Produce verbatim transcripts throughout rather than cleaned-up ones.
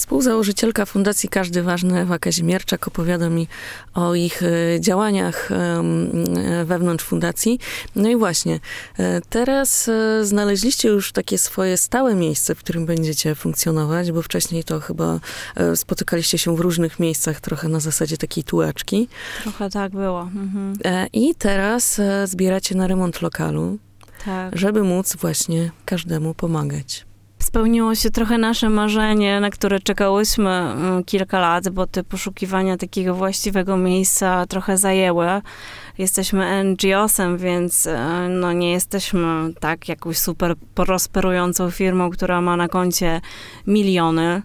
Współzałożycielka Fundacji Każdy Ważny, Ewa Kazimierczak, opowiada mi o ich działaniach wewnątrz fundacji. No i właśnie, teraz znaleźliście już takie swoje stałe miejsce, w którym będziecie funkcjonować, bo wcześniej to chyba spotykaliście się w różnych miejscach, trochę na zasadzie takiej tułaczki. Trochę tak było. Mhm. I teraz zbieracie na remont lokalu, tak, żeby móc właśnie każdemu pomagać. Spełniło się trochę nasze marzenie, na które czekałyśmy kilka lat, bo te poszukiwania takiego właściwego miejsca trochę zajęły. Jesteśmy en dżi osem, więc no, nie jesteśmy tak jakąś super prosperującą firmą, która ma na koncie miliony,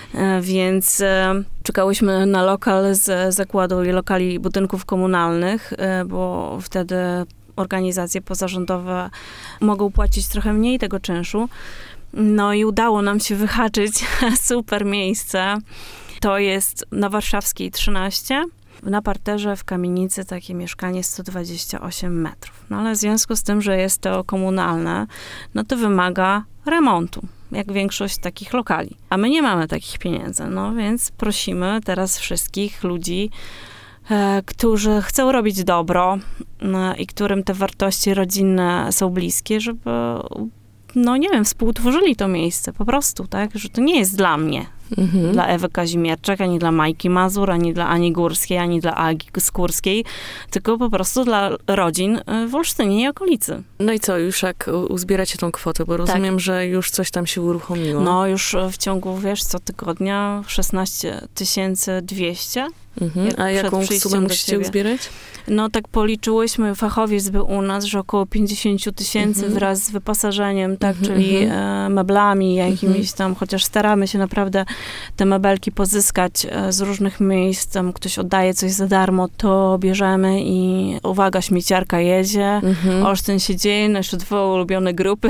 więc czekałyśmy na lokal z zakładu lokali budynków komunalnych, bo wtedy organizacje pozarządowe mogą płacić trochę mniej tego czynszu. No i udało nam się wyhaczyć super miejsce. To jest na Warszawskiej trzynaście. Na parterze w kamienicy takie mieszkanie sto dwadzieścia osiem metrów. No ale w związku z tym, że jest to komunalne, no to wymaga remontu, jak większość takich lokali. A my nie mamy takich pieniędzy, no więc prosimy teraz wszystkich ludzi, e, którzy chcą robić dobro e, i którym te wartości rodzinne są bliskie, żeby no nie wiem, współtworzyli to miejsce, po prostu, tak, że to nie jest dla mnie, mhm. dla Ewy Kazimierczak, ani dla Majki Mazur, ani dla Ani Górskiej, ani dla Agi Skórskiej, tylko po prostu dla rodzin w Olsztynie i okolicy. No i co, już jak uzbieracie tą kwotę, bo rozumiem, tak. że już coś tam się uruchomiło. No już w ciągu, wiesz, co tygodnia szesnaście tysięcy dwieście. Mhm. A jaką sumę musicie uzbierać? No tak policzyłyśmy, fachowiec był u nas, że około pięćdziesiąt tysięcy mhm. wraz z wyposażeniem, tak, mhm. czyli e, meblami jakimiś mhm. tam, chociaż staramy się naprawdę te mebelki pozyskać e, z różnych miejsc, tam ktoś oddaje coś za darmo, to bierzemy i uwaga, śmieciarka jedzie, mhm. Olsztyn się dzieje, nasze dwa ulubione grupy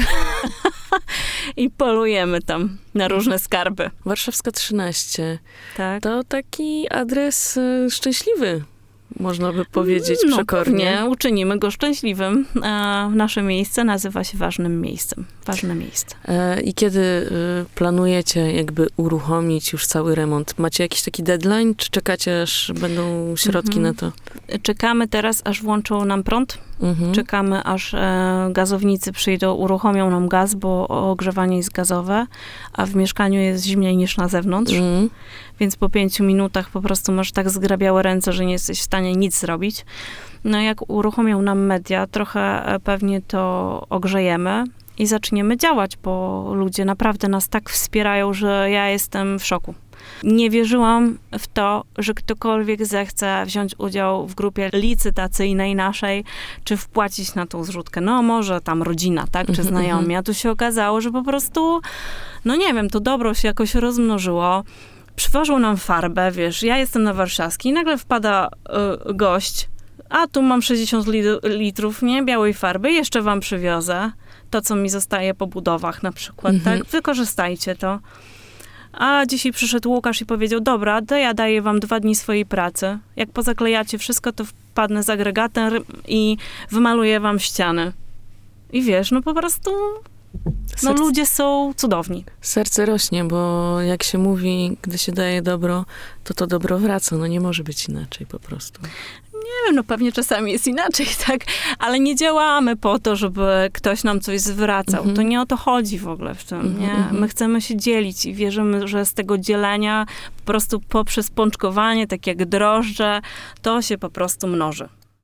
i polujemy tam na różne skarby. Warszawska trzynaście. Tak. To taki adres y, szczęśliwy, można by powiedzieć no, przekornie. Nie, uczynimy go szczęśliwym. A nasze miejsce nazywa się Ważnym Miejscem. Ważne miejsce. E, I kiedy y, planujecie jakby uruchomić już cały remont? Macie jakiś taki deadline, czy czekacie, aż będą środki mhm. na to? Czekamy teraz, aż włączą nam prąd. Mhm. Czekamy, aż e, gazownicy przyjdą, uruchomią nam gaz, bo ogrzewanie jest gazowe, a w mieszkaniu jest zimniej niż na zewnątrz. Mhm. Więc po pięciu minutach po prostu masz tak zgrabiałe ręce, że nie jesteś w stanie nic zrobić. No jak uruchomią nam media, trochę pewnie to ogrzejemy i zaczniemy działać, bo ludzie naprawdę nas tak wspierają, że ja jestem w szoku. Nie wierzyłam w to, że ktokolwiek zechce wziąć udział w grupie licytacyjnej naszej, czy wpłacić na tą zrzutkę. No może tam rodzina, tak, czy znajomi. A tu się okazało, że po prostu, no nie wiem, to dobro się jakoś rozmnożyło. Przywożą nam farbę, wiesz, ja jestem na Warszawskiej i nagle wpada y, gość, a tu mam sześćdziesiąt litrów, nie, białej farby, jeszcze wam przywiozę to, co mi zostaje po budowach na przykład, mhm. tak, wykorzystajcie to. A dzisiaj przyszedł Łukasz i powiedział, dobra, to ja daję wam dwa dni swojej pracy. Jak pozaklejacie wszystko, to wpadnę z agregatem i wymaluję wam ściany. I wiesz, no po prostu... No Serce, ludzie są cudowni. Serce rośnie, bo jak się mówi, gdy się daje dobro, to to dobro wraca. No nie może być inaczej po prostu. Nie wiem, no pewnie czasami jest inaczej, tak? Ale nie działamy po to, żeby ktoś nam coś zwracał. Mm-hmm. To nie o to chodzi w ogóle w tym, nie? Mm-hmm. My chcemy się dzielić i wierzymy, że z tego dzielenia po prostu poprzez pączkowanie, tak jak drożdże, to się po prostu mnoży.